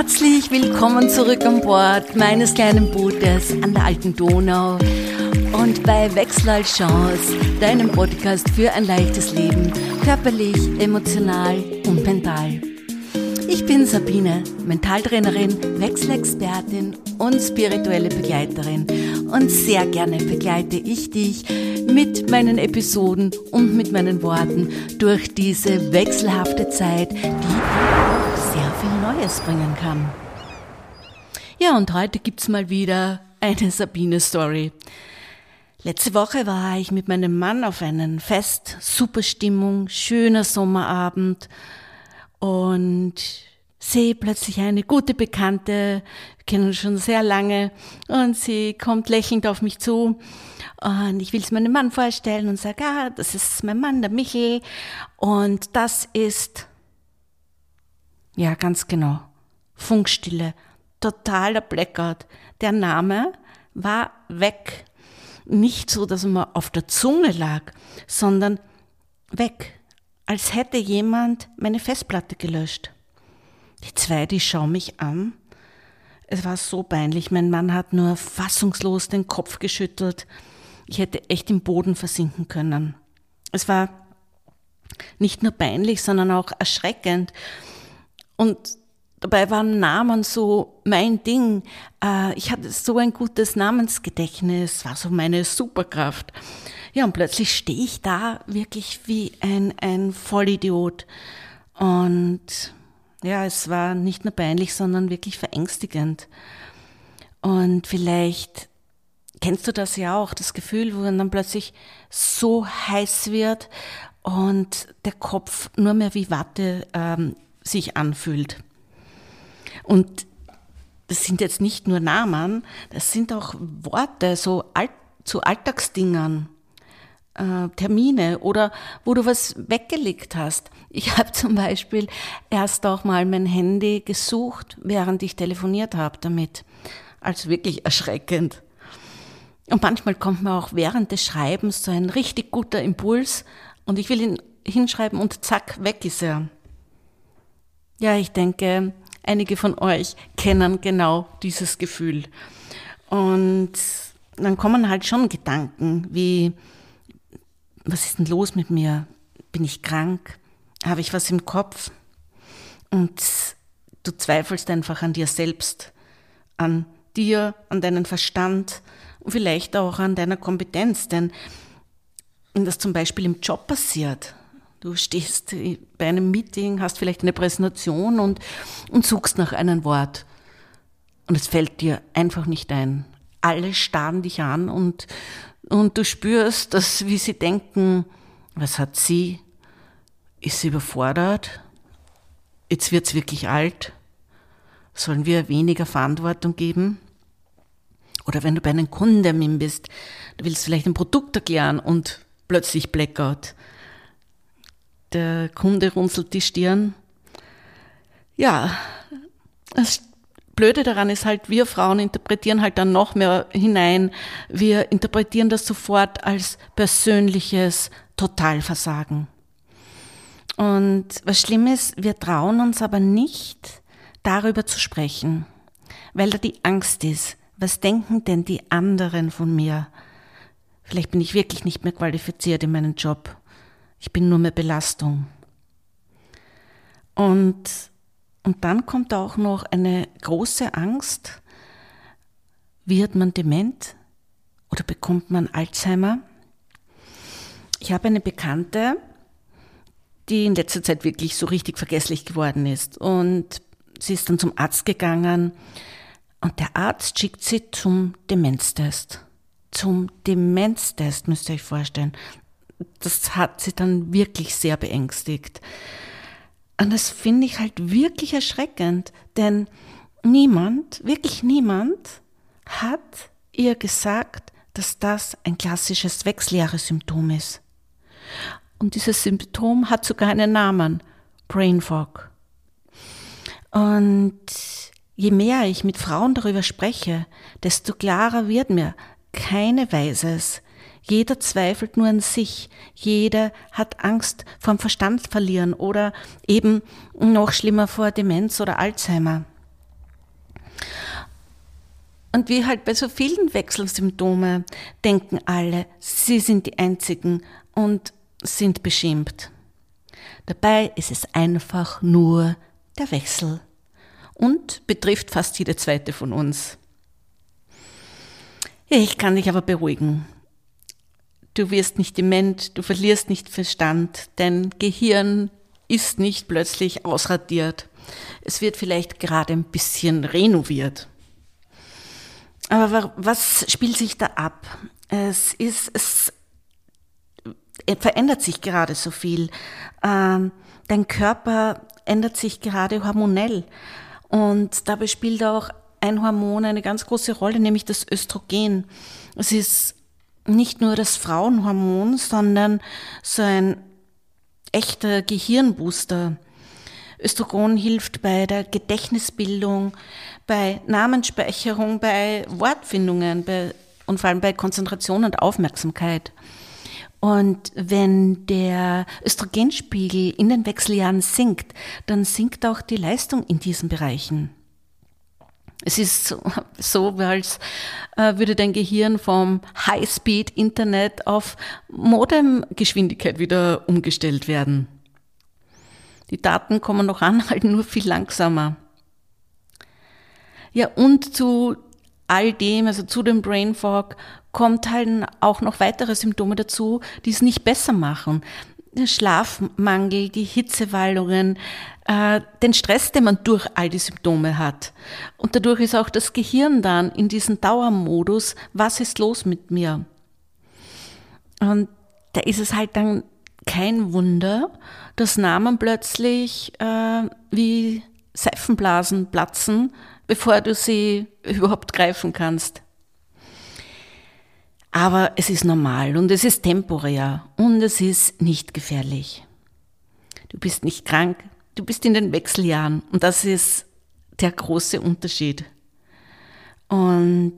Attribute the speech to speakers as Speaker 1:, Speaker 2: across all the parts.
Speaker 1: Herzlich willkommen zurück an Bord meines kleinen Bootes an der alten Donau und bei Wechsel als Chance, deinem Podcast für ein leichtes Leben, körperlich, emotional und mental. Ich bin Sabine, Mentaltrainerin, Wechselexpertin und spirituelle Begleiterin und sehr gerne begleite ich dich mit meinen Episoden und mit meinen Worten durch diese wechselhafte Zeit, die auch sehr viel Neues bringen kann. Ja, und heute gibt's mal wieder eine Sabine-Story. Letzte Woche war ich mit meinem Mann auf einem Fest, super Stimmung, schöner Sommerabend und sehe plötzlich eine gute Bekannte, wir kennen uns schon sehr lange, und sie kommt lächelnd auf mich zu und ich will es meinem Mann vorstellen und sage, das ist mein Mann, der Michel, und das ist, ja ganz genau, Funkstille, totaler Blackout. Der Name war weg. Nicht so, dass er mir auf der Zunge lag, sondern weg, als hätte jemand meine Festplatte gelöscht. Die zwei, die schauen mich an. Es war so peinlich. Mein Mann hat nur fassungslos den Kopf geschüttelt. Ich hätte echt im Boden versinken können. Es war nicht nur peinlich, sondern auch erschreckend. Und dabei waren Namen so mein Ding. Ich hatte so ein gutes Namensgedächtnis, war so meine Superkraft. Ja, und plötzlich stehe ich da wirklich wie ein Vollidiot. Und ja, es war nicht nur peinlich, sondern wirklich verängstigend. Und vielleicht kennst du das ja auch, das Gefühl, wo man dann plötzlich so heiß wird und der Kopf nur mehr wie Watte sich anfühlt. Und das sind jetzt nicht nur Namen, das sind auch Worte, zu Alltagsdingern, Termine oder wo du was weggelegt hast. Ich habe zum Beispiel erst auch mal mein Handy gesucht, während ich telefoniert habe damit. Also wirklich erschreckend. Und manchmal kommt mir auch während des Schreibens so ein richtig guter Impuls und ich will ihn hinschreiben und zack, weg ist er. Ja, ich denke, einige von euch kennen genau dieses Gefühl. Und dann kommen halt schon Gedanken wie, was ist denn los mit mir? Bin ich krank? Habe ich was im Kopf? Und du zweifelst einfach an dir selbst, an dir, an deinen Verstand und vielleicht auch an deiner Kompetenz. Denn wenn das zum Beispiel im Job passiert, du stehst bei einem Meeting, hast vielleicht eine Präsentation und suchst nach einem Wort und es fällt dir einfach nicht ein. Alle starren dich an und du spürst, dass, wie sie denken, was hat sie? Ist sie überfordert? Jetzt wird's wirklich alt? Sollen wir weniger Verantwortung geben? Oder wenn du bei einem Kundentermin bist, du willst vielleicht ein Produkt erklären und plötzlich Blackout. Der Kunde runzelt die Stirn. Ja, das Blöde daran ist halt, wir Frauen interpretieren halt dann noch mehr hinein. Wir interpretieren das sofort als persönliches Totalversagen. Und was schlimm ist, wir trauen uns aber nicht, darüber zu sprechen, weil da die Angst ist. Was denken denn die anderen von mir? Vielleicht bin ich wirklich nicht mehr qualifiziert in meinem Job. Ich bin nur mehr Belastung. Und dann kommt auch noch eine große Angst. Wird man dement oder bekommt man Alzheimer? Ich habe eine Bekannte, die in letzter Zeit wirklich so richtig vergesslich geworden ist. Und sie ist dann zum Arzt gegangen und der Arzt schickt sie zum Demenztest. Zum Demenztest, müsst ihr euch vorstellen. Das hat sie dann wirklich sehr beängstigt. Und das finde ich halt wirklich erschreckend, denn wirklich niemand hat ihr gesagt, dass das ein klassisches Wechseljahressymptom ist. Und dieses Symptom hat sogar einen Namen, Brain Fog. Und je mehr ich mit Frauen darüber spreche, desto klarer wird mir, keine weiß es. Jeder zweifelt nur an sich. Jeder hat Angst vor dem Verstand verlieren oder eben noch schlimmer vor Demenz oder Alzheimer. Und wie halt bei so vielen Wechselsymptomen denken alle, sie sind die Einzigen und sind beschämt. Dabei ist es einfach nur der Wechsel und betrifft fast jede zweite von uns. Ich kann dich aber beruhigen. Du wirst nicht dement, du verlierst nicht Verstand, dein Gehirn ist nicht plötzlich ausradiert. Es wird vielleicht gerade ein bisschen renoviert. Aber was spielt sich da ab? Es verändert sich gerade so viel. Dein Körper ändert sich gerade hormonell. Und dabei spielt auch ein Hormon eine ganz große Rolle, nämlich das Östrogen. Es ist nicht nur das Frauenhormon, sondern so ein echter Gehirnbooster. Östrogen hilft bei der Gedächtnisbildung, bei Namensspeicherung, bei Wortfindungen und vor allem bei Konzentration und Aufmerksamkeit. Und wenn der Östrogenspiegel in den Wechseljahren sinkt, dann sinkt auch die Leistung in diesen Bereichen. Es ist so, als würde dein Gehirn vom High-Speed-Internet auf Modemgeschwindigkeit wieder umgestellt werden. Die Daten kommen noch an, halt nur viel langsamer. Ja, und zu all dem, also zu dem Brain Fog, kommt halt auch noch weitere Symptome dazu, die es nicht besser machen. Der Schlafmangel, die Hitzewallungen, den Stress, den man durch all die Symptome hat. Und dadurch ist auch das Gehirn dann in diesem Dauermodus, was ist los mit mir? Und da ist es halt dann kein Wunder, dass Namen plötzlich wie Seifenblasen platzen, bevor du sie überhaupt greifen kannst. Aber es ist normal und es ist temporär und es ist nicht gefährlich. Du bist nicht krank, du bist in den Wechseljahren und das ist der große Unterschied. Und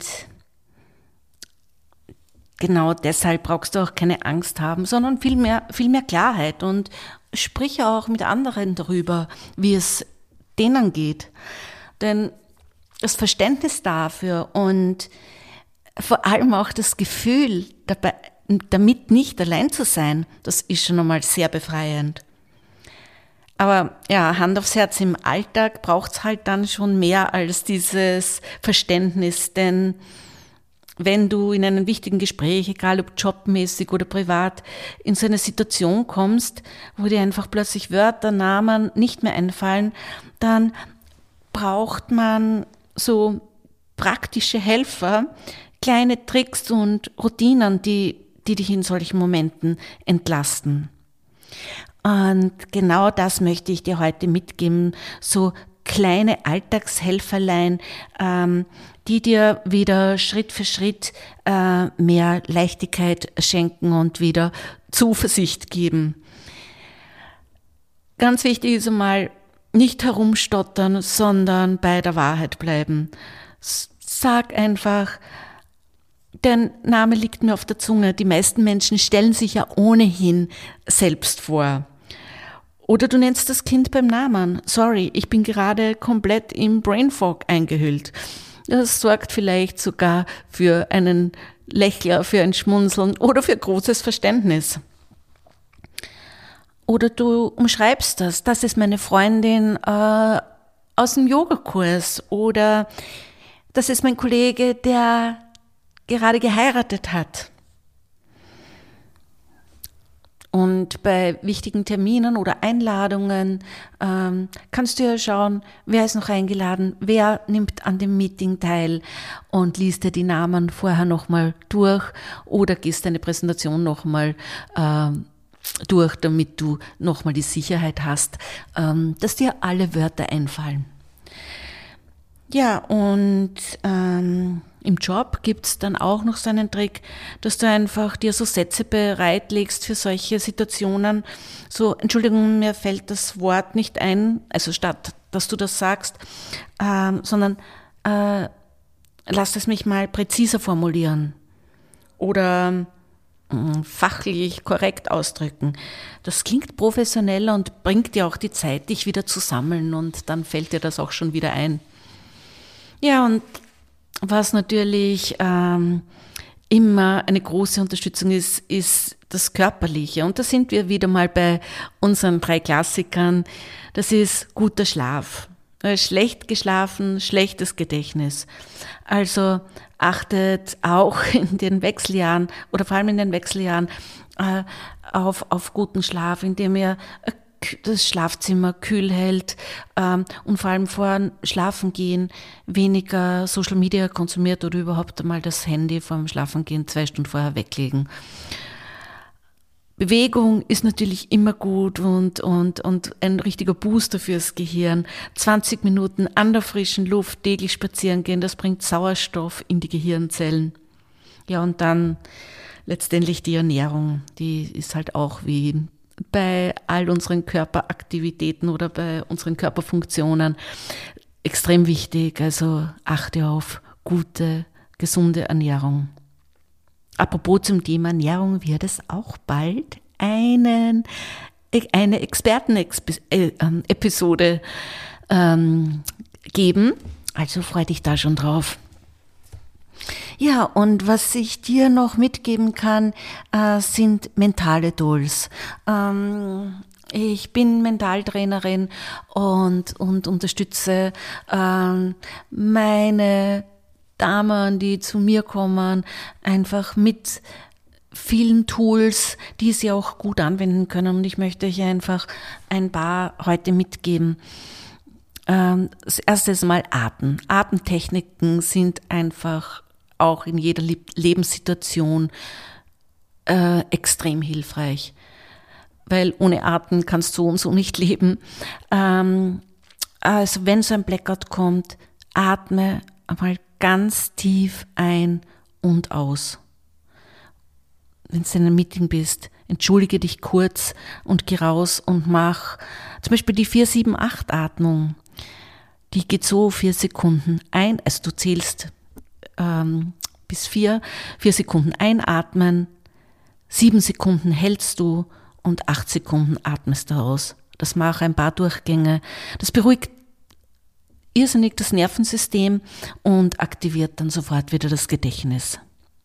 Speaker 1: genau deshalb brauchst du auch keine Angst haben, sondern viel mehr Klarheit und sprich auch mit anderen darüber, wie es denen geht. Denn das Verständnis dafür und vor allem auch das Gefühl, damit nicht allein zu sein, das ist schon einmal sehr befreiend. Aber ja, Hand aufs Herz, im Alltag braucht es halt dann schon mehr als dieses Verständnis, denn wenn du in einem wichtigen Gespräch, egal ob jobmäßig oder privat, in so eine Situation kommst, wo dir einfach plötzlich Wörter, Namen nicht mehr einfallen, dann braucht man so praktische Helfer, kleine Tricks und Routinen, die dich in solchen Momenten entlasten. Und genau das möchte ich dir heute mitgeben, so kleine Alltagshelferlein, die dir wieder Schritt für Schritt mehr Leichtigkeit schenken und wieder Zuversicht geben. Ganz wichtig ist einmal, nicht herumstottern, sondern bei der Wahrheit bleiben. Sag einfach, der Name liegt mir auf der Zunge. Die meisten Menschen stellen sich ja ohnehin selbst vor. Oder du nennst das Kind beim Namen. Sorry, ich bin gerade komplett im Brain Fog eingehüllt. Das sorgt vielleicht sogar für einen Lächler, für ein Schmunzeln oder für großes Verständnis. Oder du umschreibst das ist meine Freundin aus dem Yogakurs oder das ist mein Kollege, der gerade geheiratet hat. Und bei wichtigen Terminen oder Einladungen kannst du ja schauen, wer ist noch eingeladen, wer nimmt an dem Meeting teil und liest dir die Namen vorher nochmal durch oder gehst deine Präsentation nochmal durch, damit du nochmal die Sicherheit hast, dass dir alle Wörter einfallen. Ja, und im Job gibt's dann auch noch so einen Trick, dass du einfach dir so Sätze bereitlegst für solche Situationen. So, Entschuldigung, mir fällt das Wort nicht ein, also statt, dass du das sagst, sondern lass es mich mal präziser formulieren oder fachlich korrekt ausdrücken. Das klingt professioneller und bringt dir auch die Zeit, dich wieder zu sammeln und dann fällt dir das auch schon wieder ein. Ja, und was natürlich immer eine große Unterstützung ist das Körperliche. Und da sind wir wieder mal bei unseren 3 Klassikern. Das ist guter Schlaf. Schlecht geschlafen, schlechtes Gedächtnis. Also achtet auch in den Wechseljahren oder vor allem in den Wechseljahren auf guten Schlaf, indem ihr das Schlafzimmer kühl hält und vor allem vor Schlafengehen weniger Social Media konsumiert oder überhaupt einmal das Handy vorm Schlafengehen 2 Stunden vorher weglegen. Bewegung ist natürlich immer gut und ein richtiger Booster fürs Gehirn. 20 Minuten an der frischen Luft täglich spazieren gehen, das bringt Sauerstoff in die Gehirnzellen. Ja, und dann letztendlich die Ernährung, die ist halt auch wie bei all unseren Körperaktivitäten oder bei unseren Körperfunktionen extrem wichtig. Also achte auf gute, gesunde Ernährung. Apropos zum Thema Ernährung wird es auch bald eine Experten-Episode geben. Also freu dich da schon drauf. Ja, und was ich dir noch mitgeben kann, sind mentale Tools. Ich bin Mentaltrainerin und unterstütze meine Damen, die zu mir kommen, einfach mit vielen Tools, die sie auch gut anwenden können. Und ich möchte euch einfach ein paar heute mitgeben. Das erste ist mal Atmen. Atemtechniken sind einfach auch in jeder Lebenssituation extrem hilfreich, weil ohne Atmen kannst du so und so nicht leben. Also wenn so ein Blackout kommt, atme einmal ganz tief ein und aus. Wenn du in einem Meeting bist, entschuldige dich kurz und geh raus und mach zum Beispiel die 4-7-8-Atmung. Die geht so 4 Sekunden ein, also du zählst bis 4 Sekunden einatmen, 7 Sekunden hältst du und 8 Sekunden atmest du aus. Das mach ein paar Durchgänge. Das beruhigt irrsinnig das Nervensystem und aktiviert dann sofort wieder das Gedächtnis.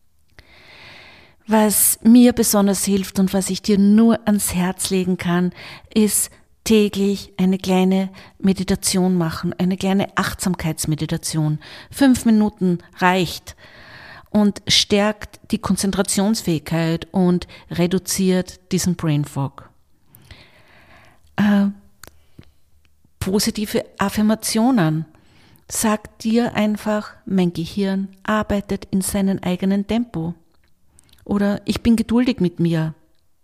Speaker 1: Was mir besonders hilft und was ich dir nur ans Herz legen kann, ist täglich eine kleine Meditation machen, eine kleine Achtsamkeitsmeditation. 5 Minuten reicht und stärkt die Konzentrationsfähigkeit und reduziert diesen Brain Fog. Positive Affirmationen. Sag dir einfach, mein Gehirn arbeitet in seinem eigenen Tempo. Oder ich bin geduldig mit mir.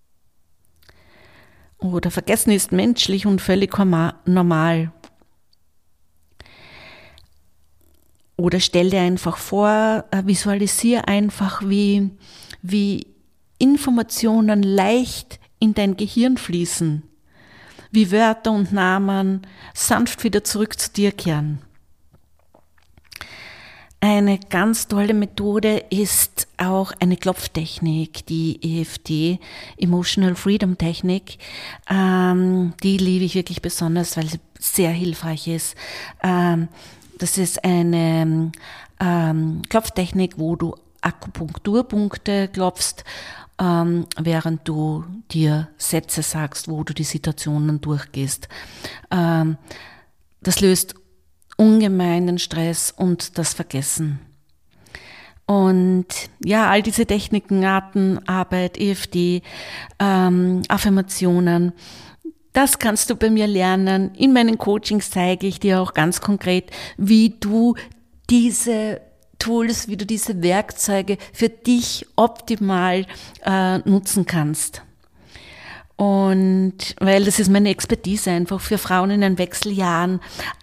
Speaker 1: Oder Vergessen ist menschlich und völlig normal. Oder stell dir einfach vor, visualisiere einfach, wie Informationen leicht in dein Gehirn fließen. Wie Wörter und Namen sanft wieder zurück zu dir kehren. Eine ganz tolle Methode ist auch eine Klopftechnik, die EFT, Emotional Freedom Technik. Die liebe ich wirklich besonders, weil sie sehr hilfreich ist. Das ist eine Klopftechnik, wo du Akupunkturpunkte klopfst, während du dir Sätze sagst, wo du die Situationen durchgehst. Das löst ungemeinen Stress und das Vergessen. Und ja, all diese Techniken, Atemarbeit, EFT, Affirmationen, das kannst du bei mir lernen. In meinen Coachings zeige ich dir auch ganz konkret, wie du diese Tools, wie du diese Werkzeuge für dich optimal nutzen kannst. Und weil das ist meine Expertise einfach für Frauen in den Wechseljahren,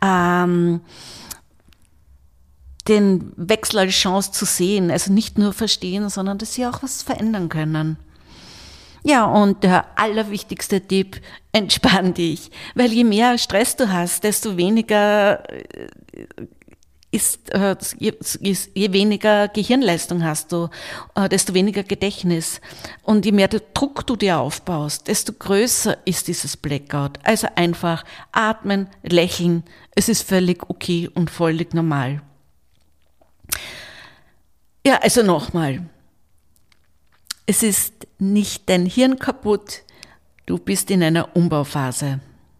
Speaker 1: den Wechsel als Chance zu sehen, also nicht nur verstehen, sondern dass sie auch was verändern können. Ja, und der allerwichtigste Tipp, entspann dich, weil je mehr Stress du hast, desto weniger je weniger Gehirnleistung hast du, desto weniger Gedächtnis. Und je mehr Druck du dir aufbaust, desto größer ist dieses Blackout. Also einfach atmen, lächeln. Es ist völlig okay und völlig normal. Ja, also nochmal. Es ist nicht dein Hirn kaputt, du bist in einer Umbauphase.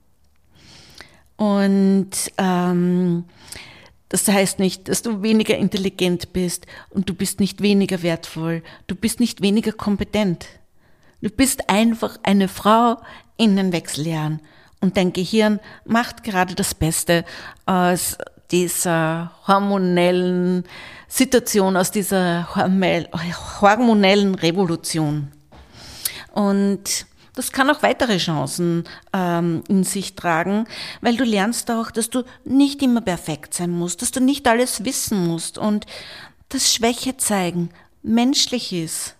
Speaker 1: Und das heißt nicht, dass du weniger intelligent bist und du bist nicht weniger wertvoll, du bist nicht weniger kompetent. Du bist einfach eine Frau in den Wechseljahren und dein Gehirn macht gerade das Beste aus dieser hormonellen Situation, aus dieser hormonellen Revolution. Und das kann auch weitere Chancen in sich tragen, weil du lernst auch, dass du nicht immer perfekt sein musst, dass du nicht alles wissen musst und dass Schwäche zeigen menschlich ist.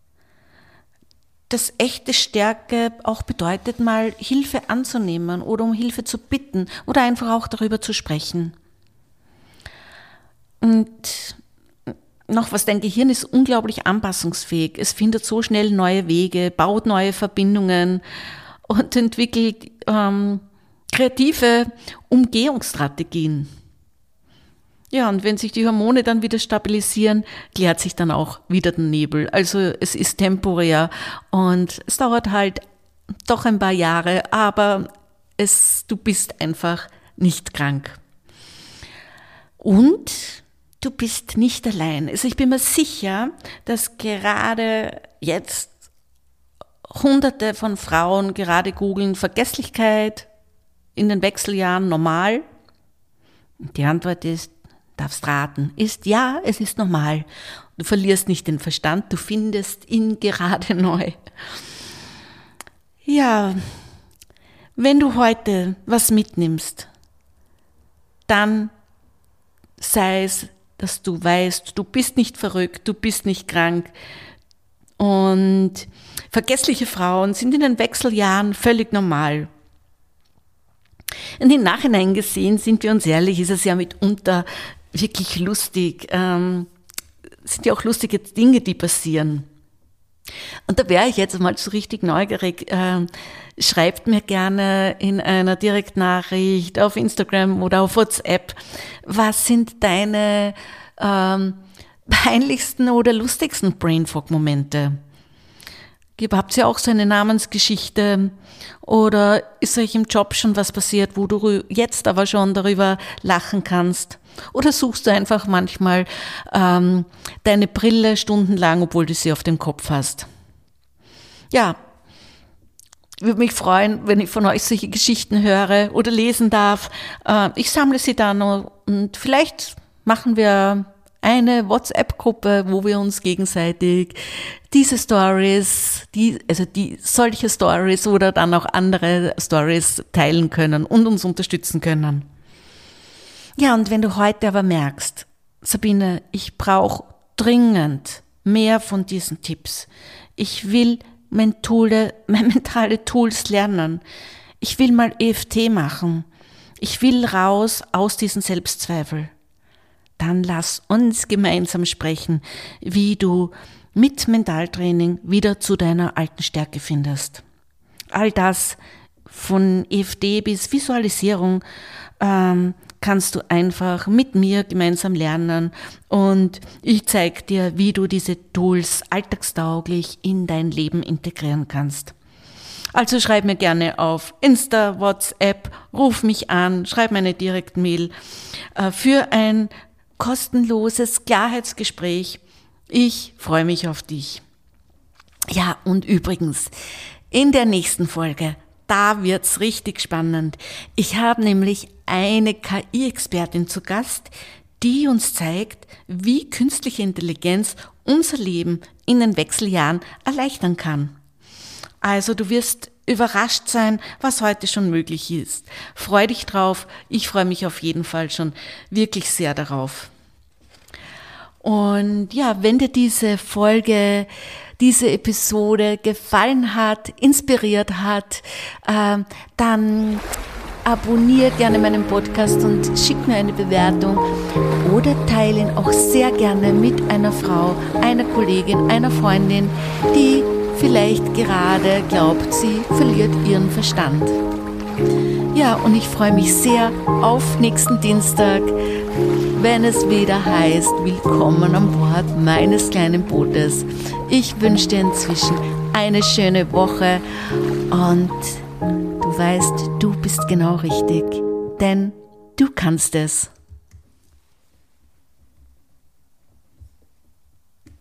Speaker 1: Dass echte Stärke auch bedeutet, mal Hilfe anzunehmen oder um Hilfe zu bitten oder einfach auch darüber zu sprechen. Und noch was, dein Gehirn ist unglaublich anpassungsfähig. Es findet so schnell neue Wege, baut neue Verbindungen und entwickelt kreative Umgehungsstrategien. Ja, und wenn sich die Hormone dann wieder stabilisieren, klärt sich dann auch wieder der Nebel. Also es ist temporär und es dauert halt doch ein paar Jahre, aber du bist einfach nicht krank. Und du bist nicht allein. Also ich bin mir sicher, dass gerade jetzt Hunderte von Frauen gerade googeln, Vergesslichkeit in den Wechseljahren normal? Die Antwort ist, darfst raten, ist ja, es ist normal. Du verlierst nicht den Verstand, du findest ihn gerade neu. Ja, wenn du heute was mitnimmst, dann sei es, dass du weißt, du bist nicht verrückt, du bist nicht krank. Und vergessliche Frauen sind in den Wechseljahren völlig normal. Und im Nachhinein gesehen, sind wir uns ehrlich, ist es ja mitunter wirklich lustig. Sind ja auch lustige Dinge, die passieren. Und da wäre ich jetzt mal so richtig neugierig. Schreibt mir gerne in einer Direktnachricht auf Instagram oder auf WhatsApp, was sind deine peinlichsten oder lustigsten Brainfuck-Momente? Habt ihr auch so eine Namensgeschichte oder ist euch im Job schon was passiert, wo du jetzt aber schon darüber lachen kannst? Oder suchst du einfach manchmal deine Brille stundenlang, obwohl du sie auf dem Kopf hast? Ja, würde mich freuen, wenn ich von euch solche Geschichten höre oder lesen darf. Ich sammle sie dann und vielleicht machen wir eine WhatsApp-Gruppe, wo wir uns gegenseitig diese Stories, solche Stories oder dann auch andere Stories teilen können und uns unterstützen können. Ja, und wenn du heute aber merkst, Sabine, ich brauche dringend mehr von diesen Tipps. Ich will mentale Tools lernen. Ich will mal EFT machen. Ich will raus aus diesen Selbstzweifel. Dann lass uns gemeinsam sprechen, wie du mit Mentaltraining wieder zu deiner alten Stärke findest. All das von EFT bis Visualisierung kannst du einfach mit mir gemeinsam lernen und ich zeige dir, wie du diese Tools alltagstauglich in dein Leben integrieren kannst. Also schreib mir gerne auf Insta, WhatsApp, ruf mich an, schreib mir eine Direktmail für ein kostenloses Klarheitsgespräch. Ich freue mich auf dich. Ja, und übrigens, in der nächsten Folge, da wird's richtig spannend. Ich habe nämlich eine KI-Expertin zu Gast, die uns zeigt, wie künstliche Intelligenz unser Leben in den Wechseljahren erleichtern kann. Also du wirst überrascht sein, was heute schon möglich ist. Freu dich drauf. Ich freue mich auf jeden Fall schon wirklich sehr darauf. Und ja, wenn dir diese Folge, diese Episode gefallen hat, inspiriert hat, dann abonniere gerne meinen Podcast und schick mir eine Bewertung oder teile ihn auch sehr gerne mit einer Frau, einer Kollegin, einer Freundin, die vielleicht gerade glaubt, sie verliert ihren Verstand. Ja, und ich freue mich sehr auf nächsten Dienstag, wenn es wieder heißt, willkommen an Bord meines kleinen Bootes. Ich wünsche dir inzwischen eine schöne Woche und du weißt, du bist genau richtig, denn du kannst es.